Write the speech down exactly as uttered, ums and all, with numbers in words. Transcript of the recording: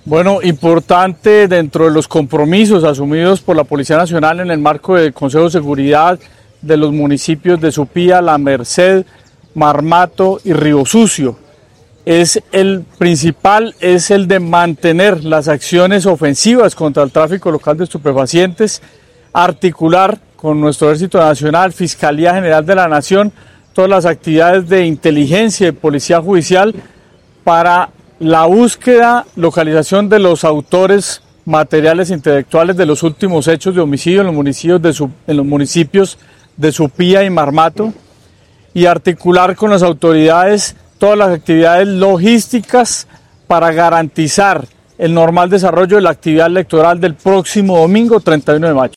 Bueno, importante dentro de los compromisos asumidos por la Policía Nacional en el marco del Consejo de Seguridad de los municipios de Supía, La Merced, Marmato y Río Sucio. Es el principal, es el de mantener las acciones ofensivas contra el tráfico local de estupefacientes, articular con nuestro Ejército Nacional, Fiscalía General de la Nación, todas las actividades de inteligencia y policía judicial para la búsqueda, localización de los autores materiales e intelectuales de los últimos hechos de homicidio en los municipios de, su, en los municipios de Supía y Marmato, y articular con las autoridades todas las actividades logísticas para garantizar el normal desarrollo de la actividad electoral del próximo domingo treinta y uno de mayo.